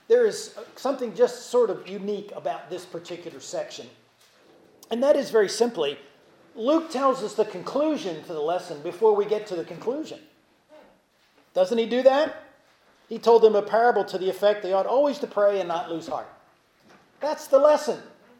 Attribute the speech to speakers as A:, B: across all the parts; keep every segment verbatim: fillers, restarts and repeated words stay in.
A: there is something just sort of unique about this particular section. And that is very simply, Luke tells us the conclusion to the lesson before we get to the conclusion. Doesn't he do that? He told them a parable to the effect they ought always to pray and not lose heart. That's the lesson.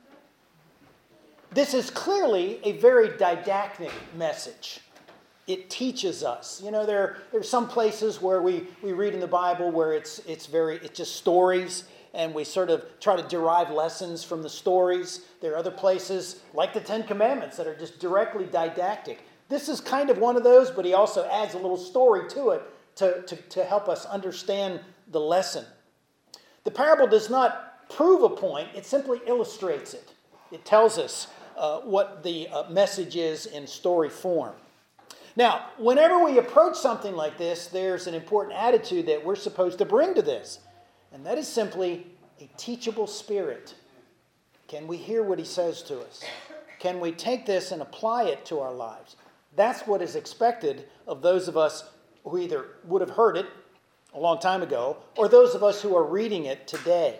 A: This is clearly a very didactic message. It teaches us. You know, there, there are some places where we, we read in the Bible where it's it's very it's just stories, and we sort of try to derive lessons from the stories. There are other places, like the Ten Commandments, that are just directly didactic. This is kind of one of those, but he also adds a little story to it to, to, to help us understand the lesson. The parable does not prove a point, it simply illustrates it. It tells us uh, what the uh, message is in story form. Now, whenever we approach something like this, there's an important attitude that we're supposed to bring to this. And that is simply a teachable spirit. Can we hear what he says to us? Can we take this and apply it to our lives? That's what is expected of those of us who either would have heard it a long time ago, or those of us who are reading it today.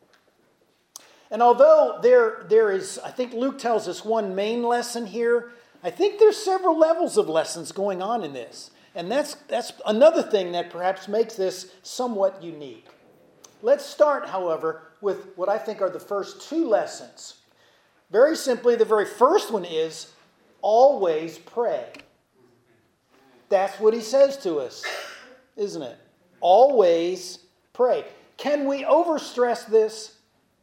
A: And although there, there is, I think Luke tells us one main lesson here, I think there's several levels of lessons going on in this. And that's, that's another thing that perhaps makes this somewhat unique. Let's start, however, with what I think are the first two lessons. Very simply, the very first one is always pray. That's what he says to us, isn't it? Always pray. Can we overstress this?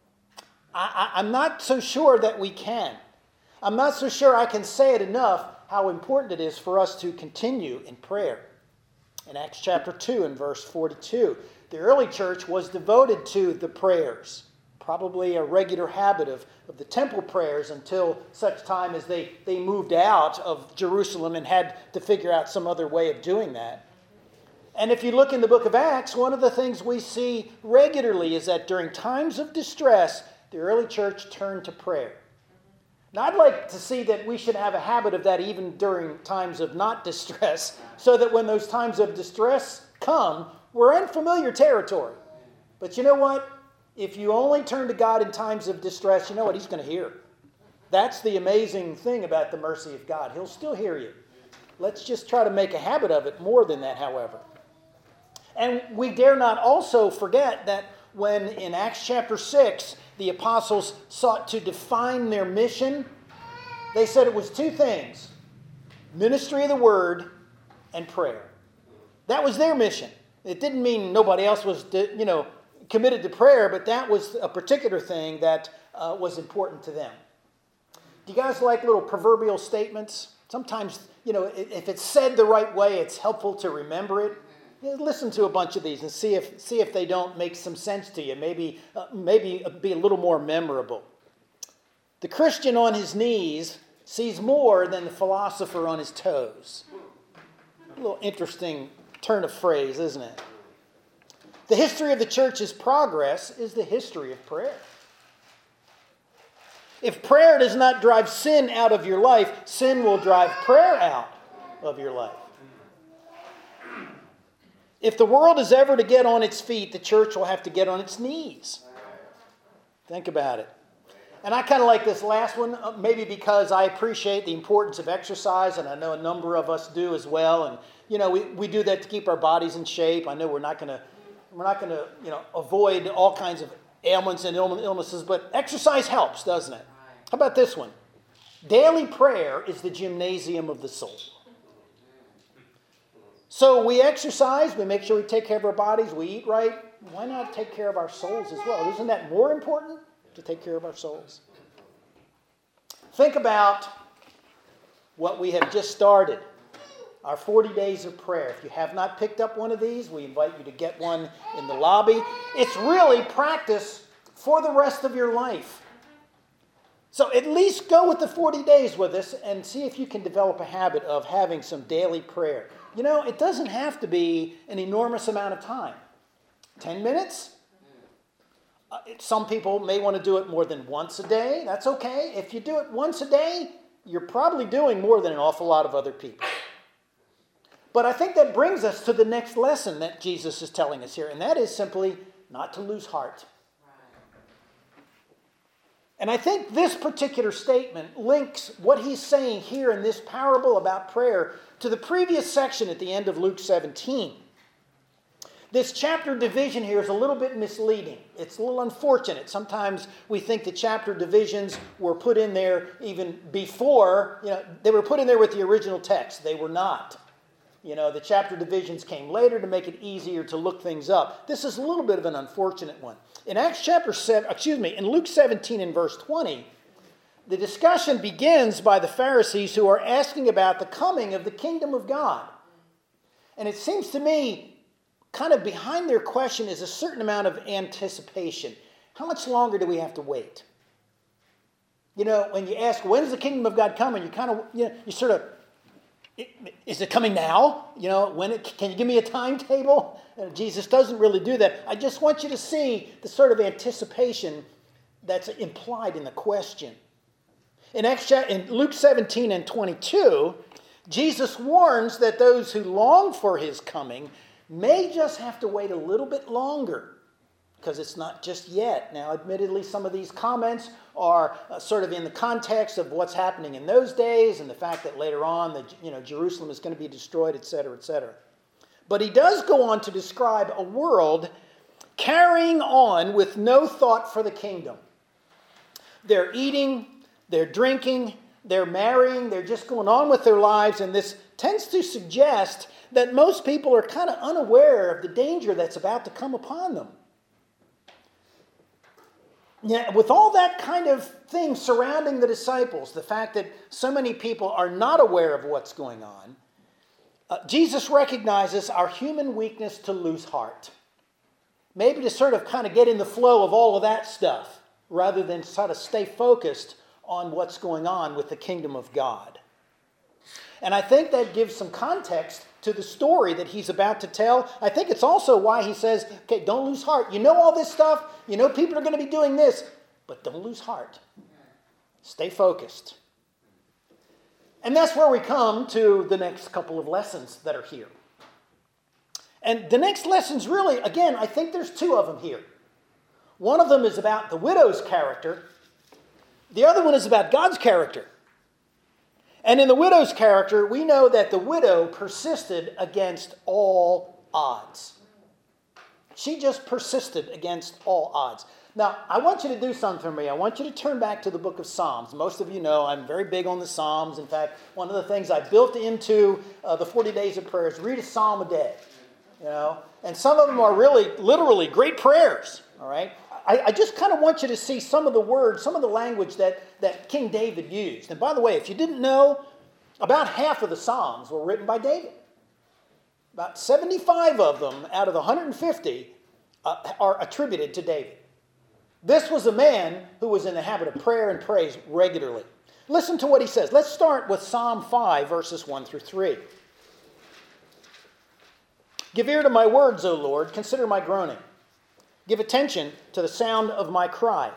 A: I, I, I'm not so sure that we can. I'm not so sure I can say it enough how important it is for us to continue in prayer. In Acts chapter two and verse forty-two, the early church was devoted to the prayers, probably a regular habit of, of the temple prayers until such time as they, they moved out of Jerusalem and had to figure out some other way of doing that. And if you look in the book of Acts, one of the things we see regularly is that during times of distress, the early church turned to prayer. Now, I'd like to see that we should have a habit of that even during times of not distress, so that when those times of distress come, we're in familiar territory. But you know what? If you only turn to God in times of distress, you know what? He's going to hear. That's the amazing thing about the mercy of God. He'll still hear you. Let's just try to make a habit of it more than that, however. And we dare not also forget that when in Acts chapter six, the apostles sought to define their mission, they said it was two things: ministry of the word and prayer. That was their mission. It didn't mean nobody else was, you know, committed to prayer, but that was a particular thing that uh, was important to them. Do you guys like little proverbial statements? Sometimes, you know, if it's said the right way, it's helpful to remember it. Listen to a bunch of these and see if see if they don't make some sense to you. Maybe uh, maybe be a little more memorable. The Christian on his knees sees more than the philosopher on his toes. A little interesting turn of phrase, isn't it? The history of the church's progress is the history of prayer. If prayer does not drive sin out of your life, sin will drive prayer out of your life. If the world is ever to get on its feet, the church will have to get on its knees. Think about it. And I kind of like this last one, maybe because I appreciate the importance of exercise, and I know a number of us do as well. And, you know, we, we do that to keep our bodies in shape. I know we're not going to, we're not going to, you know, avoid all kinds of ailments and illnesses, but exercise helps, doesn't it? How about this one? Daily prayer is the gymnasium of the soul. So we exercise, we make sure we take care of our bodies, we eat right. Why not take care of our souls as well? Isn't that more important, to take care of our souls? Think about what we have just started, our forty days of prayer. If you have not picked up one of these, we invite you to get one in the lobby. It's really practice for the rest of your life. So at least go with the forty days with us and see if you can develop a habit of having some daily prayer. You know, it doesn't have to be an enormous amount of time. Ten minutes? Uh, some people may want to do it more than once a day. That's okay. If you do it once a day, you're probably doing more than an awful lot of other people. But I think that brings us to the next lesson that Jesus is telling us here, and that is simply not to lose heart. And I think this particular statement links what he's saying here in this parable about prayer to the previous section at the end of Luke seventeen. This chapter division here is a little bit misleading. It's a little unfortunate. Sometimes we think the chapter divisions were put in there even before, you know, they were put in there with the original text. They were not. You know, the chapter divisions came later to make it easier to look things up. This is a little bit of an unfortunate one. In Acts chapter seven, excuse me, in Luke seventeen and verse twenty, the discussion begins by the Pharisees who are asking about the coming of the kingdom of God. And it seems to me, kind of behind their question is a certain amount of anticipation. How much longer do we have to wait? You know, when you ask, when's the kingdom of God coming? You kind of, you know, you sort of, is it coming now? You know, when it, can you give me a timetable? And Jesus doesn't really do that. I just want you to see the sort of anticipation that's implied in the question. In, Acts, in Luke seventeen and twenty-two, Jesus warns that those who long for his coming may just have to wait a little bit longer because it's not just yet. Now, admittedly, some of these comments are uh, sort of in the context of what's happening in those days and the fact that later on, the, you know, Jerusalem is going to be destroyed, et cetera, et cetera. But he does go on to describe a world carrying on with no thought for the kingdom. They're eating, they're drinking, they're marrying, they're just going on with their lives, and this tends to suggest that most people are kind of unaware of the danger that's about to come upon them. Yeah, with all that kind of thing surrounding the disciples, the fact that so many people are not aware of what's going on, uh, Jesus recognizes our human weakness to lose heart. Maybe to sort of kind of get in the flow of all of that stuff, rather than sort of stay focused on what's going on with the kingdom of God. And I think that gives some context to the story that he's about to tell. I think it's also why he says, okay, don't lose heart. You know all this stuff. You know people are going to be doing this. But don't lose heart. Stay focused. And that's where we come to the next couple of lessons that are here. And the next lessons really, again, I think there's two of them here. One of them is about the widow's character. The other one is about God's character. And in the widow's character, we know that the widow persisted against all odds. She just persisted against all odds. Now, I want you to do something for me. I want you to turn back to the book of Psalms. Most of you know I'm very big on the Psalms. In fact, one of the things I built into uh, the forty days of prayer is read a psalm a day. You know, and some of them are really, literally great prayers. All right. I, I just kind of want you to see some of the words, some of the language that, that King David used. And by the way, if you didn't know, about half of the Psalms were written by David. About seventy-five of them out of the one hundred fifty uh, are attributed to David. This was a man who was in the habit of prayer and praise regularly. Listen to what he says. Let's start with Psalm five, verses one through three. Give ear to my words, O Lord. Consider my groaning. Give attention to the sound of my cry.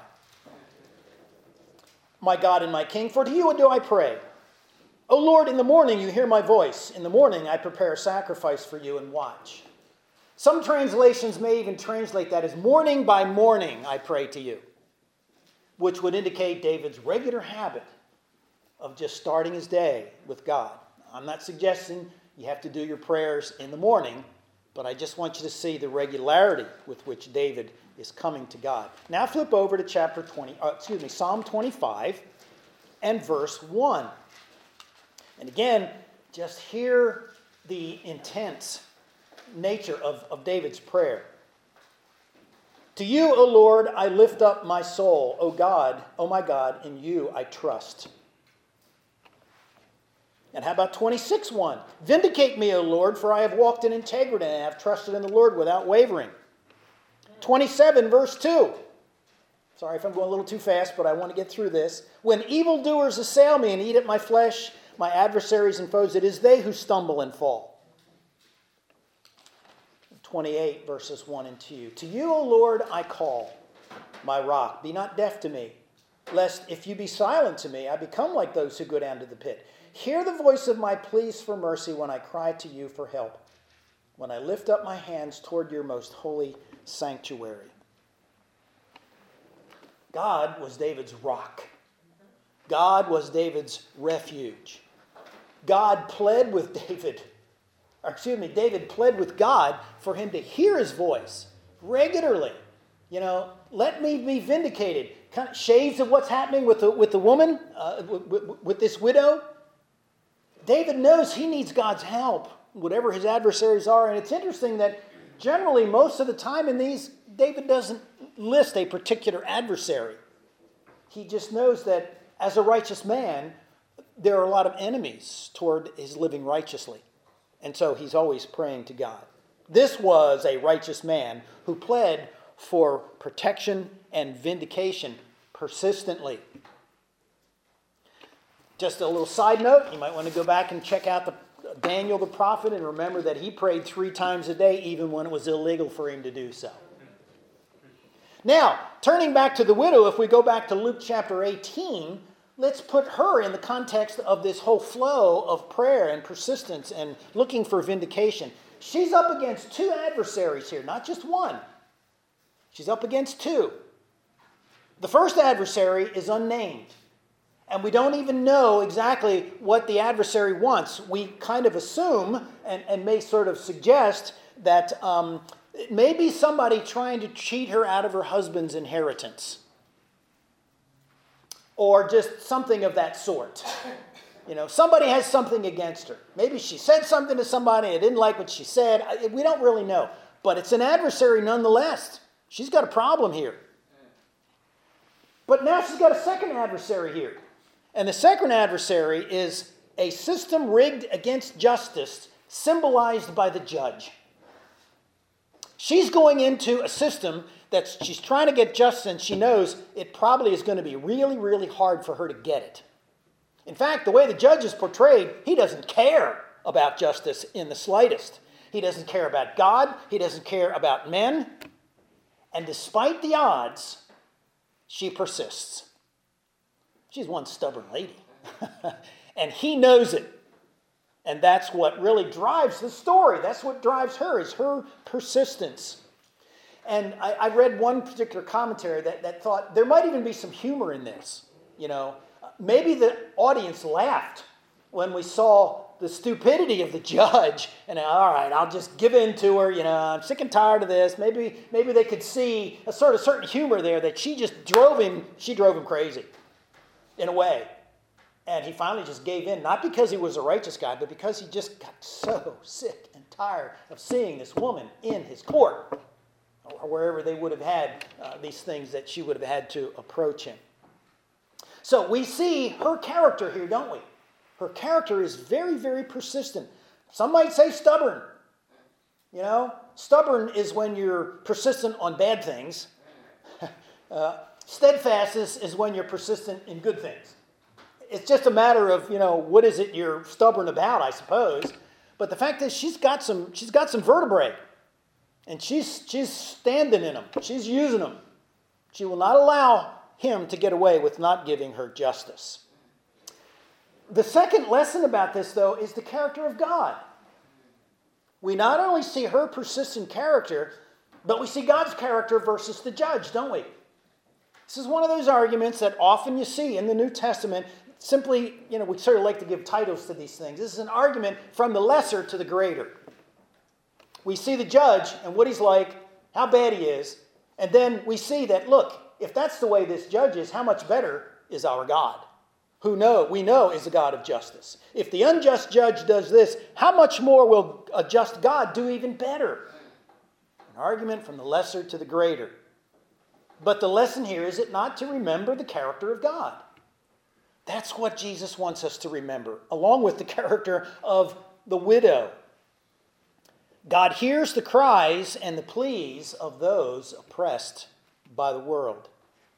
A: My God and my King, for to you do I pray. O Lord, in the morning you hear my voice. In the morning I prepare a sacrifice for you and watch. Some translations may even translate that as morning by morning I pray to you, which would indicate David's regular habit of just starting his day with God. I'm not suggesting you have to do your prayers in the morning, but I just want you to see the regularity with which David is coming to God. Now flip over to chapter twenty, uh, excuse me, Psalm twenty-five and verse one. And again, just hear the intense nature of, of David's prayer. To you, O Lord, I lift up my soul. O God, O my God, in you I trust. And how about twenty-six one? Vindicate me, O Lord, for I have walked in integrity and have trusted in the Lord without wavering. twenty-seven verse two. Sorry if I'm going a little too fast, but I want to get through this. When evildoers assail me and eat at my flesh, my adversaries and foes, it is they who stumble and fall. twenty-eight verses one and two. To you, O Lord, I call, my rock. Be not deaf to me, lest if you be silent to me, I become like those who go down to the pit. Hear the voice of my pleas for mercy when I cry to you for help, when I lift up my hands toward your most holy sanctuary. God was David's rock. God was David's refuge. God pled with David, or excuse me, David pled with God for him to hear his voice regularly. You know, let me be vindicated. Kind of shades of what's happening with the, with the woman, uh, with, with this widow. David knows he needs God's help, whatever his adversaries are. And it's interesting that generally, most of the time in these, David doesn't list a particular adversary. He just knows that as a righteous man, there are a lot of enemies toward his living righteously. And so he's always praying to God. This was a righteous man who pled for protection and vindication persistently. Just a little side note, you might want to go back and check out the Daniel the prophet and remember that he prayed three times a day even when it was illegal for him to do so. Now, turning back to the widow, if we go back to Luke chapter eighteen, let's put her in the context of this whole flow of prayer and persistence and looking for vindication. She's up against two adversaries here, not just one. She's up against two. The first adversary is unnamed. And we don't even know exactly what the adversary wants. We kind of assume and, and may sort of suggest that um, it may be somebody trying to cheat her out of her husband's inheritance. Or just something of that sort. You know, somebody has something against her. Maybe she said something to somebody and didn't like what she said. We don't really know. But it's an adversary nonetheless. She's got a problem here. But now she's got a second adversary here. And the second adversary is a system rigged against justice, symbolized by the judge. She's going into a system that she's trying to get justice, and she knows it probably is going to be really, really hard for her to get it. In fact, the way the judge is portrayed, he doesn't care about justice in the slightest. He doesn't care about God. He doesn't care about men. And despite the odds, she persists. She's one stubborn lady. And he knows it. And that's what really drives the story. That's what drives her, is her persistence. And I, I read one particular commentary that, that thought there might even be some humor in this. You know, maybe the audience laughed when we saw the stupidity of the judge. And all right, I'll just give in to her. You know, I'm sick and tired of this. Maybe, maybe they could see a sort of certain humor there that she just drove him. She drove him crazy. In a way. And he finally just gave in, not because he was a righteous guy, but because he just got so sick and tired of seeing this woman in his court, or wherever they would have had uh, these things that she would have had to approach him. So we see her character here, don't we? Her character is very, very persistent. Some might say stubborn. You know, stubborn is when you're persistent on bad things. uh, Steadfastness is when you're persistent in good things. It's just a matter of, you know, what is it you're stubborn about, I suppose. But the fact is, she's got some, she's got some vertebrae. And she's, she's standing in them. She's using them. She will not allow him to get away with not giving her justice. The second lesson about this, though, is the character of God. We not only see her persistent character, but we see God's character versus the judge, don't we? This is one of those arguments that often you see in the New Testament. Simply, you know, we sort of like to give titles to these things. This is an argument from the lesser to the greater. We see the judge and what he's like, how bad he is, and then we see that, look, if that's the way this judge is, how much better is our God, who know we know is a God of justice. If the unjust judge does this, how much more will a just God do even better? An argument from the lesser to the greater. But the lesson here is it not to remember the character of God. That's what Jesus wants us to remember, along with the character of the widow. God hears the cries and the pleas of those oppressed by the world.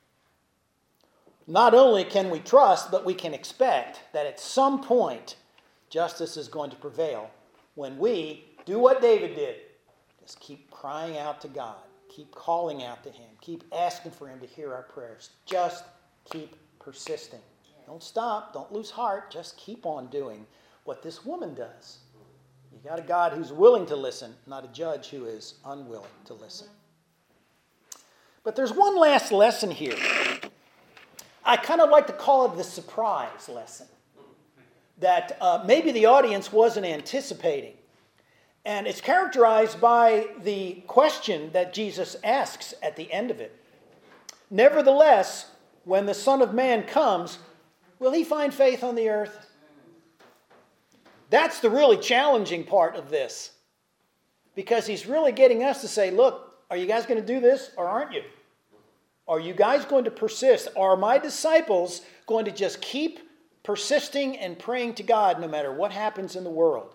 A: Not only can we trust, but we can expect that at some point justice is going to prevail when we do what David did. Just keep crying out to God. Keep calling out to him. Keep asking for him to hear our prayers. Just keep persisting. Don't stop. Don't lose heart. Just keep on doing what this woman does. You got a God who's willing to listen, not a judge who is unwilling to listen. But there's one last lesson here. I kind of like to call it the surprise lesson that uh, maybe the audience wasn't anticipating. And it's characterized by the question that Jesus asks at the end of it. Nevertheless, when the Son of Man comes, will he find faith on the earth? That's the really challenging part of this. Because he's really getting us to say, look, are you guys going to do this or aren't you? Are you guys going to persist? Are my disciples going to just keep persisting and praying to God no matter what happens in the world?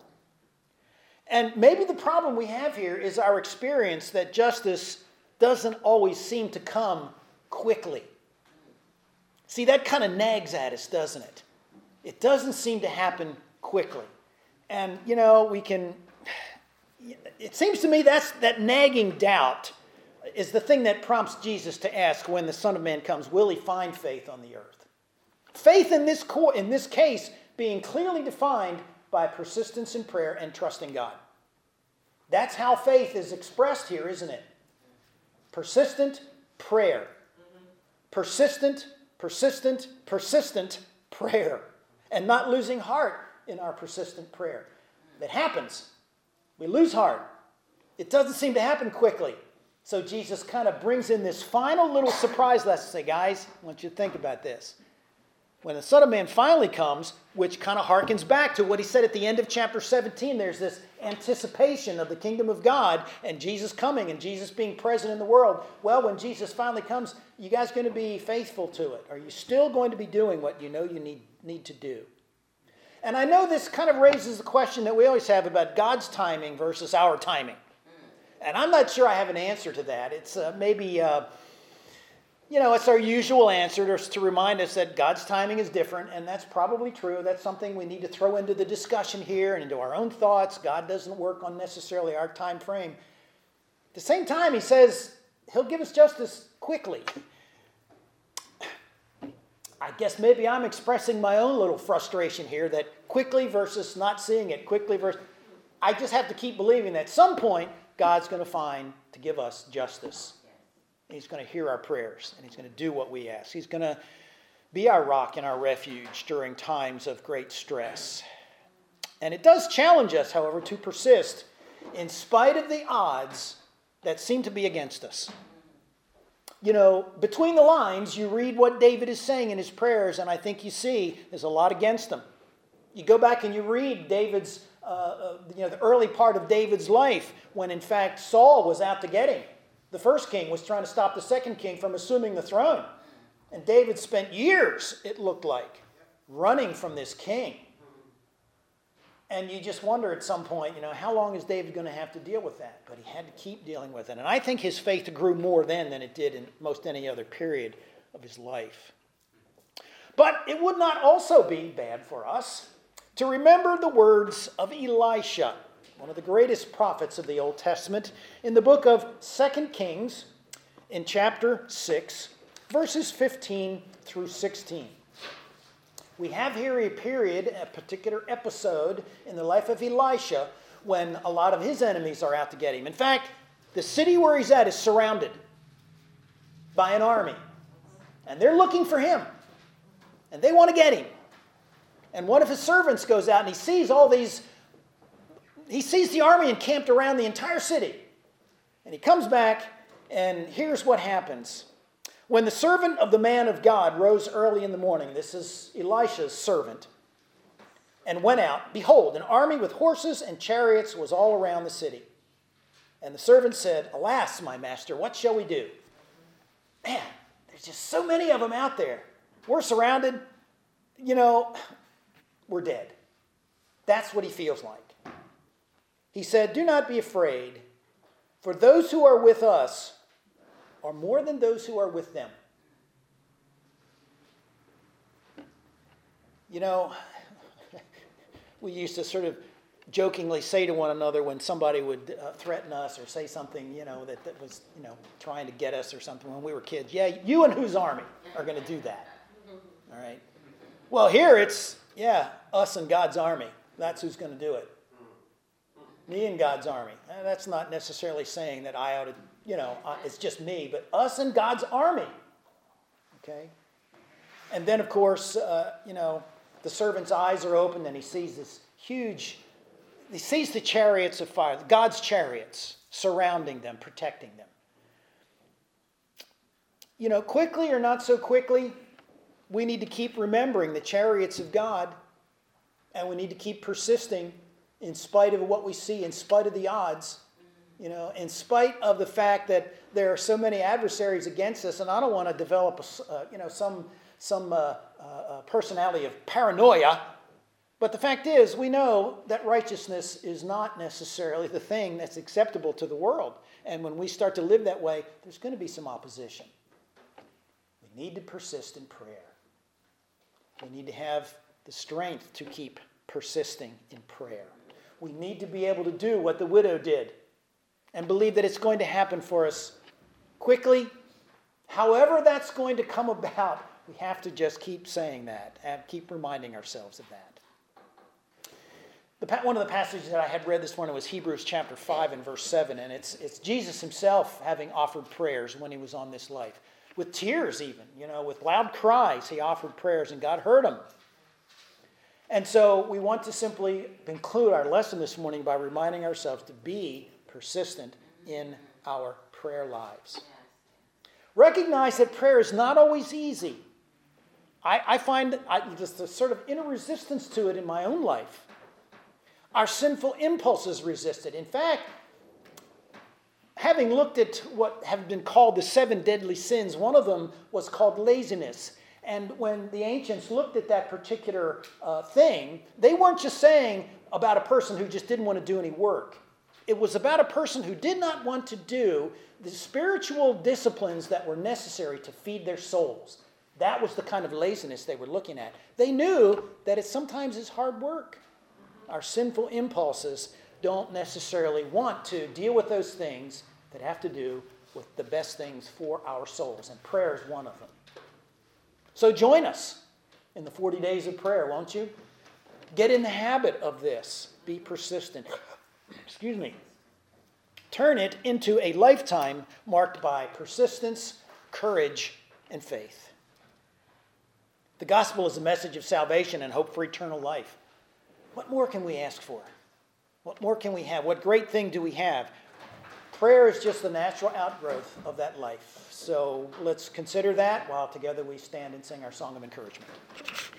A: And maybe the problem we have here is our experience that justice doesn't always seem to come quickly. See, that kind of nags at us, doesn't it? It doesn't seem to happen quickly. And, you know, we can... It seems to me that's that nagging doubt is the thing that prompts Jesus to ask when the Son of Man comes, will he find faith on the earth? Faith in this, co- in this case being clearly defined by persistence in prayer and trusting God. That's how faith is expressed here, isn't it? Persistent prayer. Persistent, persistent, persistent prayer. And not losing heart in our persistent prayer. That happens. We lose heart. It doesn't seem to happen quickly. So Jesus kind of brings in this final little surprise lesson. Say, guys, I want you to think about this. When the Son of Man finally comes, which kind of harkens back to what he said at the end of chapter seventeen, there's this anticipation of the kingdom of God and Jesus coming and Jesus being present in the world. Well, when Jesus finally comes, you guys going to be faithful to it? Are you still going to be doing what you know you need, need to do? And I know this kind of raises the question that we always have about God's timing versus our timing. And I'm not sure I have an answer to that. It's uh, maybe, uh, you know, it's our usual answer to, to remind us that God's timing is different, and that's probably true. That's something we need to throw into the discussion here and into our own thoughts. God doesn't work on necessarily our time frame. At the same time, he says he'll give us justice quickly. I guess maybe I'm expressing my own little frustration here that quickly versus not seeing it, quickly versus... I just have to keep believing that at some point, God's going to find to give us justice. He's going to hear our prayers, and he's going to do what we ask. He's going to be our rock and our refuge during times of great stress. And it does challenge us, however, to persist in spite of the odds that seem to be against us. You know, between the lines, you read what David is saying in his prayers, and I think you see there's a lot against him. You go back and you read David's Uh, uh, you know, the early part of David's life when, in fact, Saul was out to get him. The first king was trying to stop the second king from assuming the throne. And David spent years, it looked like, running from this king. And you just wonder at some point, you know, how long is David going to have to deal with that? But he had to keep dealing with it. And I think his faith grew more then than it did in most any other period of his life. But it would not also be bad for us to remember the words of Elisha, one of the greatest prophets of the Old Testament, in the book of Second Kings, in chapter six, verses fifteen through sixteen. We have here a period, a particular episode in the life of Elisha when a lot of his enemies are out to get him. In fact, the city where he's at is surrounded by an army. And they're looking for him. And they want to get him. And one of his servants goes out and he sees all these, he sees the army encamped around the entire city. And he comes back, and here's what happens. When the servant of the man of God rose early in the morning, this is Elisha's servant, and went out, behold, an army with horses and chariots was all around the city. And the servant said, alas, my master, what shall we do? Man, there's just so many of them out there. We're surrounded, you know... we're dead. That's what he feels like. He said, do not be afraid, for those who are with us are more than those who are with them. You know, we used to sort of jokingly say to one another when somebody would uh, threaten us or say something, you know, that, that was, you know, trying to get us or something when we were kids. Yeah, you and whose army are going to do that? All right. Well, here it's... yeah, us and God's army. That's who's going to do it. Me and God's army. Eh, That's not necessarily saying that I ought to, you know, uh, it's just me, but us and God's army. Okay? And then, of course, uh, you know, the servant's eyes are opened and he sees this huge, he sees the chariots of fire, God's chariots surrounding them, protecting them. You know, quickly or not so quickly, we need to keep remembering the chariots of God, and we need to keep persisting in spite of what we see, in spite of the odds, you know, in spite of the fact that there are so many adversaries against us. And I don't want to develop, a, uh, you know, some some uh, uh, uh, personality of paranoia, but the fact is, we know that righteousness is not necessarily the thing that's acceptable to the world. And when we start to live that way, there's going to be some opposition. We need to persist in prayer. We need to have the strength to keep persisting in prayer. We need to be able to do what the widow did and believe that it's going to happen for us quickly. However that's going to come about, we have to just keep saying that and keep reminding ourselves of that. The, one of the passages that I had read this morning was Hebrews chapter five and verse seven, and it's, it's Jesus himself having offered prayers when he was on this life. With tears even, you know, with loud cries, he offered prayers and God heard him. And so we want to simply conclude our lesson this morning by reminding ourselves to be persistent in our prayer lives. Recognize that prayer is not always easy. I, I find I, just a sort of inner resistance to it in my own life. Our sinful impulses resist it. In fact, having looked at what have been called the seven deadly sins, one of them was called laziness. And when the ancients looked at that particular uh, thing, they weren't just saying about a person who just didn't want to do any work. It was about a person who did not want to do the spiritual disciplines that were necessary to feed their souls. That was the kind of laziness they were looking at. They knew that it sometimes is hard work. Our sinful impulses don't necessarily want to deal with those things that have to do with the best things for our souls, and prayer is one of them. So join us in the forty days of prayer, won't you? Get in the habit of this. Be persistent. Excuse me. Turn it into a lifetime marked by persistence, courage, and faith. The gospel is a message of salvation and hope for eternal life. What more can we ask for? What more can we have? What great thing do we have? Prayer is just the natural outgrowth of that life. So let's consider that while together we stand and sing our song of encouragement.